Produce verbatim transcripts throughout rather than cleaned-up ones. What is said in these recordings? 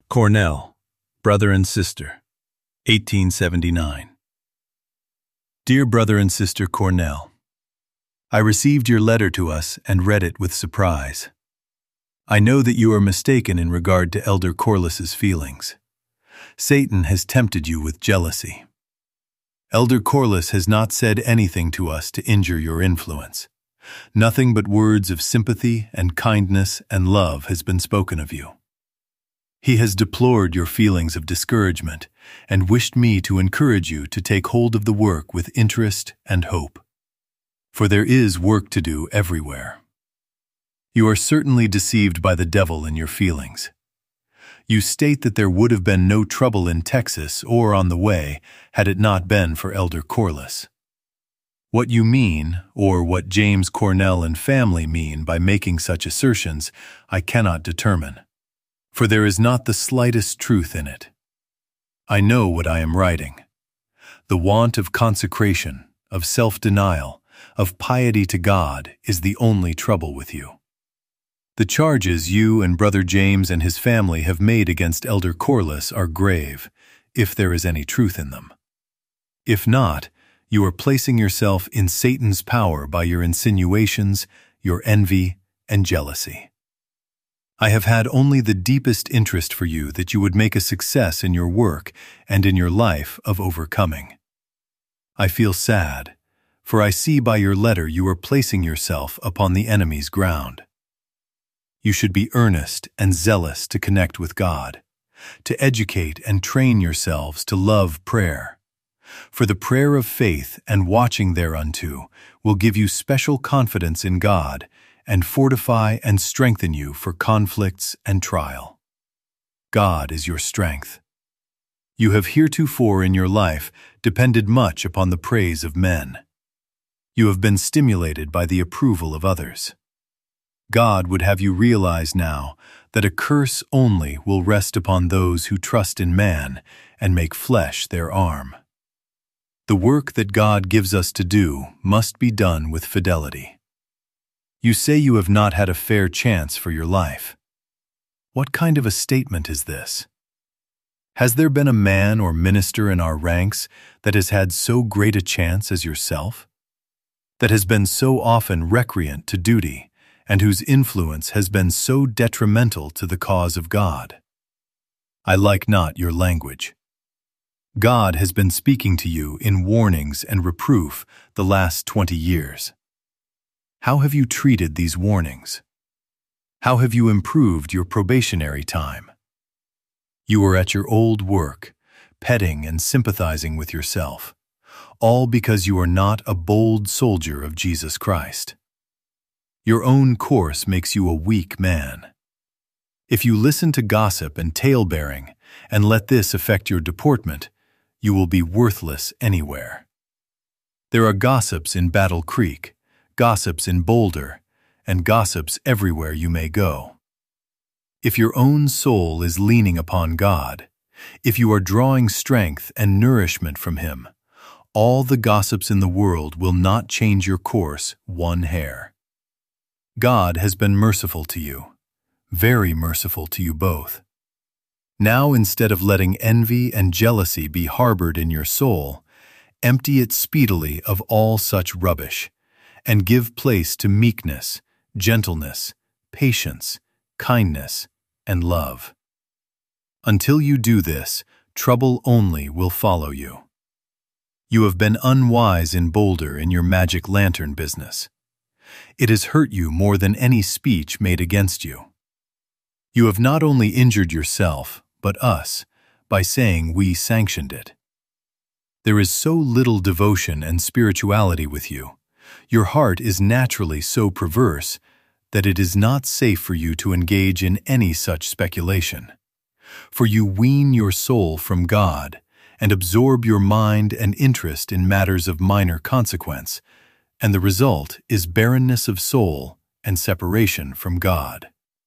Cornell, Brother and Sister, eighteen seventy-nine. Dear Brother and Sister Cornell, I received your letter to us and read it with surprise. I know that you are mistaken in regard to Elder Corliss's feelings. Satan has tempted you with jealousy. Elder Corliss has not said anything to us to injure your influence. Nothing but words of sympathy and kindness and love has been spoken of you. He has deplored your feelings of discouragement and wished me to encourage you to take hold of the work with interest and hope. For there is work to do everywhere. You are certainly deceived by the devil in your feelings. You state that there would have been no trouble in Texas or on the way had it not been for Elder Corliss. What you mean, or what James Cornell and family mean by making such assertions, I cannot determine, for there is not the slightest truth in it. I know what I am writing. The want of consecration, of self-denial, of piety to God is the only trouble with you. The charges you and Brother James and his family have made against Elder Corliss are grave, if there is any truth in them. If not, you are placing yourself in Satan's power by your insinuations, your envy, and jealousy. I have had only the deepest interest for you that you would make a success in your work and in your life of overcoming. I feel sad, for I see by your letter you are placing yourself upon the enemy's ground. You should be earnest and zealous to connect with God, to educate and train yourselves to love prayer. For the prayer of faith and watching thereunto will give you special confidence in God and fortify and strengthen you for conflicts and trial. God is your strength. You have heretofore in your life depended much upon the praise of men. You have been stimulated by the approval of others. God would have you realize now that a curse only will rest upon those who trust in man and make flesh their arm. The work that God gives us to do must be done with fidelity. You say you have not had a fair chance for your life. What kind of a statement is this? Has there been a man or minister in our ranks that has had so great a chance as yourself? That has been so often recreant to duty, and whose influence has been so detrimental to the cause of God? I like not your language. God has been speaking to you in warnings and reproof the last twenty years. How have you treated these warnings? How have you improved your probationary time? You are at your old work, petting and sympathizing with yourself, all because you are not a bold soldier of Jesus Christ. Your own course makes you a weak man. If you listen to gossip and tale-bearing and let this affect your deportment, you will be worthless anywhere. There are gossips in Battle Creek, gossips in Boulder, and gossips everywhere you may go. If your own soul is leaning upon God, if you are drawing strength and nourishment from Him, all the gossips in the world will not change your course one hair. God has been merciful to you, very merciful to you both. Now, instead of letting envy and jealousy be harbored in your soul, empty it speedily of all such rubbish, and give place to meekness, gentleness, patience, kindness, and love. Until you do this, trouble only will follow you. You have been unwise in Boulder in your magic lantern business. It has hurt you more than any speech made against you. You have not only injured yourself, but us, by saying we sanctioned it. There is so little devotion and spirituality with you. Your heart is naturally so perverse that it is not safe for you to engage in any such speculation. For you wean your soul from God and absorb your mind and interest in matters of minor consequence, and the result is barrenness of soul and separation from God.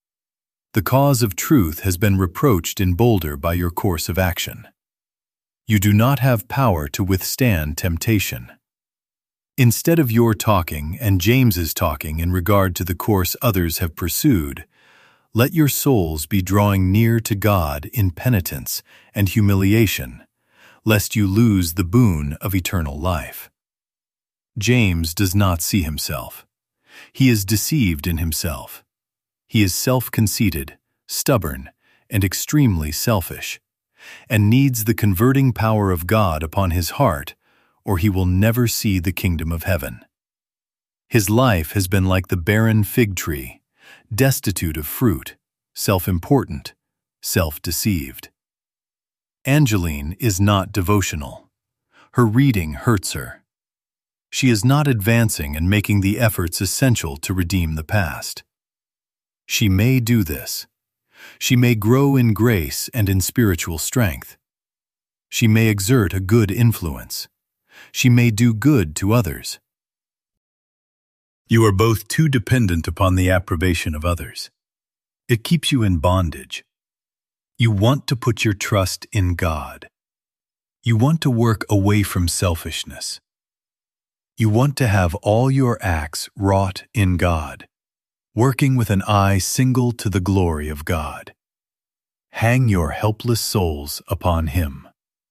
The cause of truth has been reproached in Boulder by your course of action. You do not have power to withstand temptation. Instead of your talking and James's talking in regard to the course others have pursued, Let your souls be drawing near to God in penitence and humiliation, lest you lose the boon of eternal life. James does not see himself. He is deceived in himself. He is self-conceited, stubborn, and extremely selfish, and needs the converting power of God upon his heart, or he will never see the kingdom of heaven. His life has been like the barren fig tree, destitute of fruit, self-important, self-deceived. Angeline is not devotional. Her reading hurts her. She is not advancing and making the efforts essential to redeem the past. She may do this. She may grow in grace and in spiritual strength. She may exert a good influence. She may do good to others. You are both too dependent upon the approbation of others. It keeps you in bondage. You want to put your trust in God. You want to work away from selfishness. You want to have all your acts wrought in God, working with an eye single to the glory of God. Hang your helpless souls upon Him.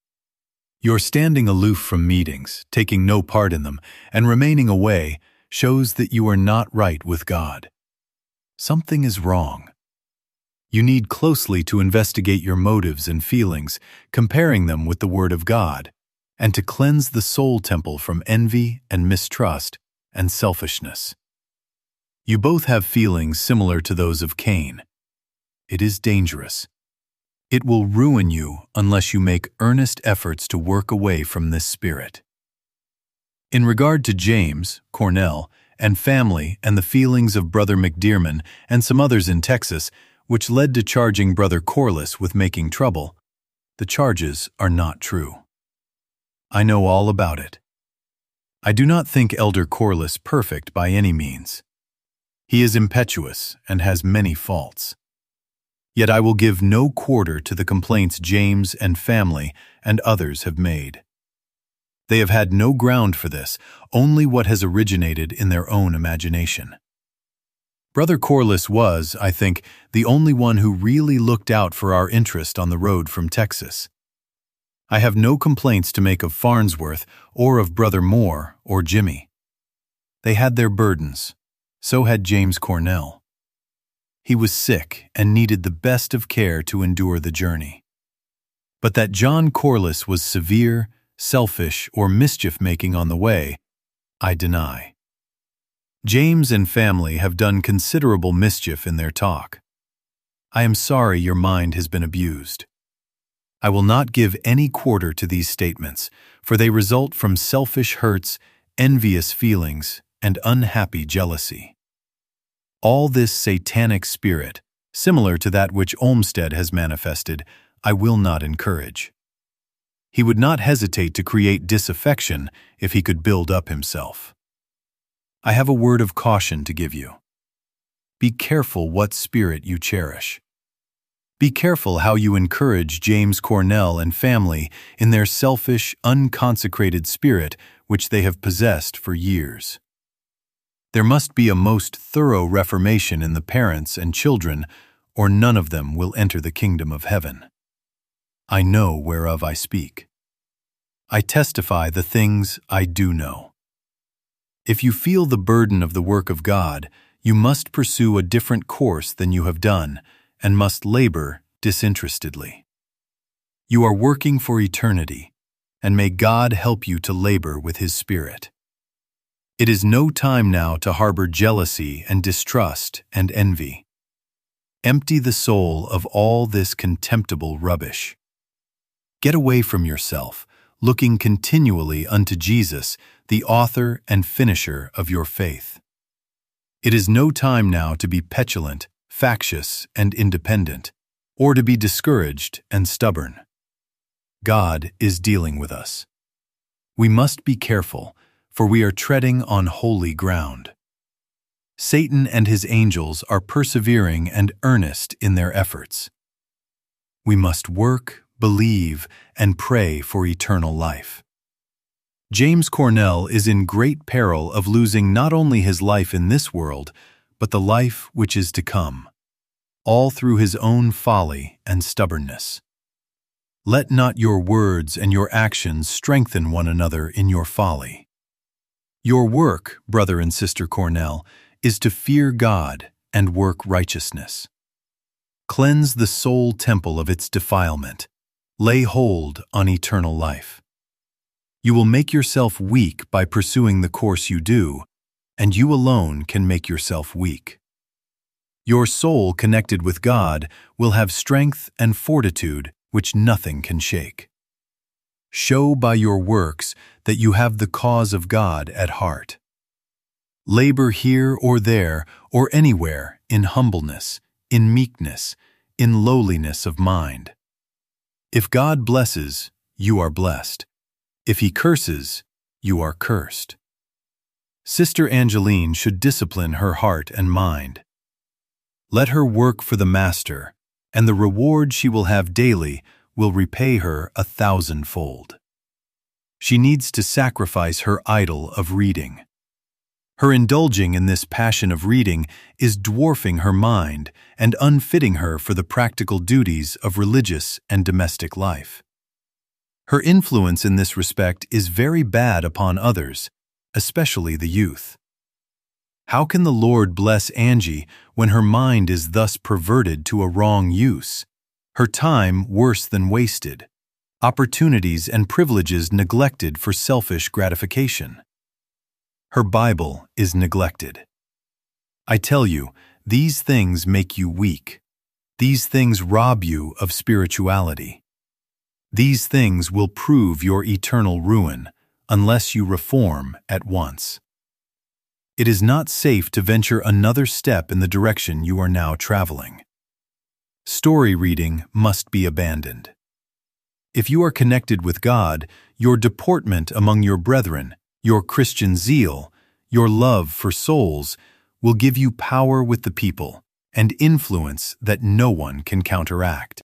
Your standing aloof from meetings, taking no part in them, and remaining away shows that you are not right with God. Something is wrong. You need closely to investigate your motives and feelings, comparing them with the Word of God, and to cleanse the soul temple from envy and mistrust and selfishness. You both have feelings similar to those of Cain. It is dangerous. It will ruin you unless you make earnest efforts to work away from this spirit. In regard to James, Cornell, and family and the feelings of Brother McDearman and some others in Texas, which led to charging Brother Corliss with making trouble, the charges are not true. I know all about it. I do not think Elder Corliss perfect by any means. He is impetuous and has many faults. Yet I will give no quarter to the complaints James and family and others have made. They have had no ground for this, only what has originated in their own imagination. Brother Corliss was, I think, the only one who really looked out for our interest on the road from Texas. I have no complaints to make of Farnsworth or of Brother Moore or Jimmy. They had their burdens. So had James Cornell. He was sick and needed the best of care to endure the journey. But that John Corliss was severe, selfish, or mischief-making on the way, I deny. James and family have done considerable mischief in their talk. I am sorry your mind has been abused. I will not give any quarter to these statements, for they result from selfish hurts, envious feelings, and unhappy jealousy. All this satanic spirit, similar to that which Olmsted has manifested, I will not encourage. He would not hesitate to create disaffection if he could build up himself. I have a word of caution to give you. Be careful what spirit you cherish. Be careful how you encourage James Cornell and family in their selfish, unconsecrated spirit which they have possessed for years. There must be a most thorough reformation in the parents and children, or none of them will enter the kingdom of heaven. I know whereof I speak. I testify the things I do know. If you feel the burden of the work of God, you must pursue a different course than you have done, and must labor disinterestedly. You are working for eternity, and may God help you to labor with His Spirit. It is no time now to harbor jealousy and distrust and envy. Empty the soul of all this contemptible rubbish. Get away from yourself, looking continually unto Jesus, the author and finisher of your faith. It is no time now to be petulant, factious, and independent, or to be discouraged and stubborn. God is dealing with us. We must be careful, for we are treading on holy ground. Satan and his angels are persevering and earnest in their efforts. We must work, believe, and pray for eternal life. James Cornell is in great peril of losing not only his life in this world, but the life which is to come. all through his own folly and stubbornness. Let not your words and your actions strengthen one another in your folly. Your work, brother and sister Cornell, is to fear God and work righteousness. Cleanse the soul temple of its defilement. Lay hold on eternal life. You will make yourself weak by pursuing the course you do, and you alone can make yourself weak. Your soul connected with God will have strength and fortitude which nothing can shake. Show by your works that you have the cause of God at heart. Labor here or there or anywhere in humbleness, in meekness, in lowliness of mind. If God blesses, you are blessed. If he curses, you are cursed. Sister Angeline should discipline her heart and mind. Let her work for the Master, and the reward she will have daily will repay her a thousandfold. She needs to sacrifice her idol of reading. Her indulging in this passion of reading is dwarfing her mind and unfitting her for the practical duties of religious and domestic life. Her influence in this respect is very bad upon others, especially the youth. How can the Lord bless Angie when her mind is thus perverted to a wrong use, her time worse than wasted, opportunities and privileges neglected for selfish gratification? Her Bible is neglected. I tell you, these things make you weak. These things rob you of spirituality. These things will prove your eternal ruin unless you reform at once. It is not safe to venture another step in the direction you are now traveling. Story reading must be abandoned. If you are connected with God, your deportment among your brethren, your Christian zeal, your love for souls will give you power with the people and influence that no one can counteract.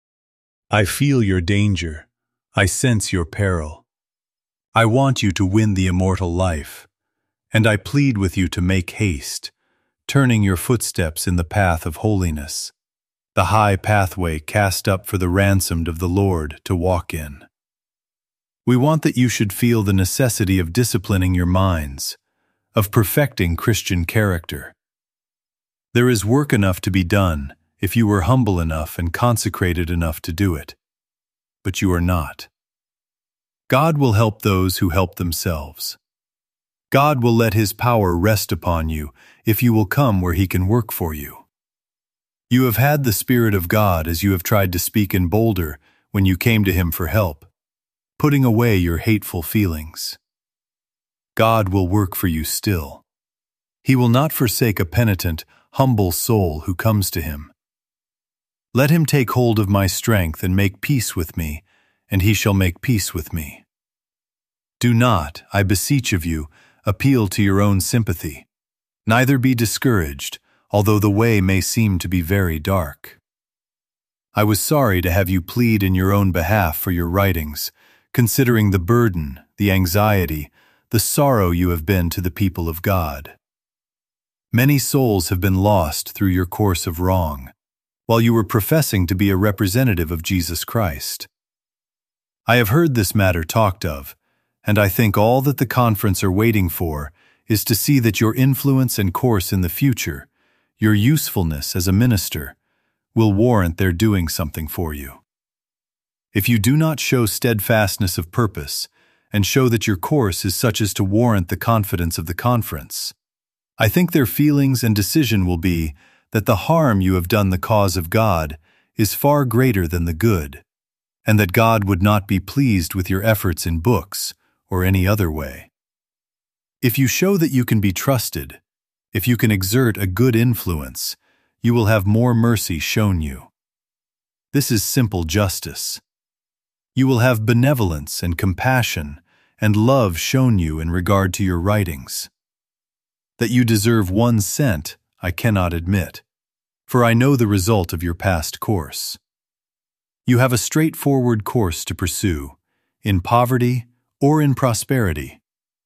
I feel your danger. I sense your peril. I want you to win the immortal life, and I plead with you to make haste, turning your footsteps in the path of holiness, the high pathway cast up for the ransomed of the Lord to walk in. We want that you should feel the necessity of disciplining your minds, of perfecting Christian character. There is work enough to be done if you were humble enough and consecrated enough to do it, but you are not. God will help those who help themselves. God will let his power rest upon you if you will come where he can work for you. You have had the Spirit of God as you have tried to speak in Boulder when you came to him for help, putting away your hateful feelings. God will work for you still. He will not forsake a penitent, humble soul who comes to him. Let him take hold of my strength and make peace with me, and he shall make peace with me. Do not, I beseech of you, appeal to your own sympathy. Neither be discouraged, although the way may seem to be very dark. I was sorry to have you plead in your own behalf for your writings, considering the burden, the anxiety, the sorrow you have been to the people of God. Many souls have been lost through your course of wrong, while you were professing to be a representative of Jesus Christ. I have heard this matter talked of, and I think all that the conference are waiting for is to see that your influence and course in the future, your usefulness as a minister, will warrant their doing something for you. If you do not show steadfastness of purpose, and show that your course is such as to warrant the confidence of the conference, I think their feelings and decision will be that the harm you have done the cause of God is far greater than the good, and that God would not be pleased with your efforts in books or any other way. If you show that you can be trusted, if you can exert a good influence, you will have more mercy shown you. This is simple justice. You will have benevolence and compassion and love shown you in regard to your writings. That you deserve one cent, I cannot admit, for I know the result of your past course. You have a straightforward course to pursue, in poverty or in prosperity.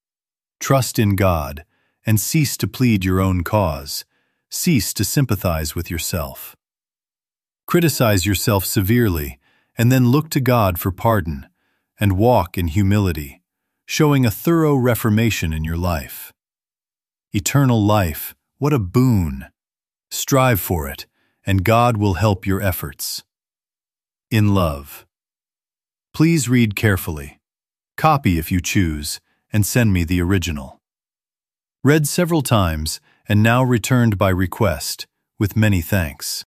Trust in God, and cease to plead your own cause, cease to sympathize with yourself. Criticize yourself severely, and then look to God for pardon, and walk in humility, showing a thorough reformation in your life. Eternal life, what a boon! Strive for it, and God will help your efforts. In love. Please read carefully. Copy if you choose, and send me the original. Read several times, and now returned by request, with many thanks.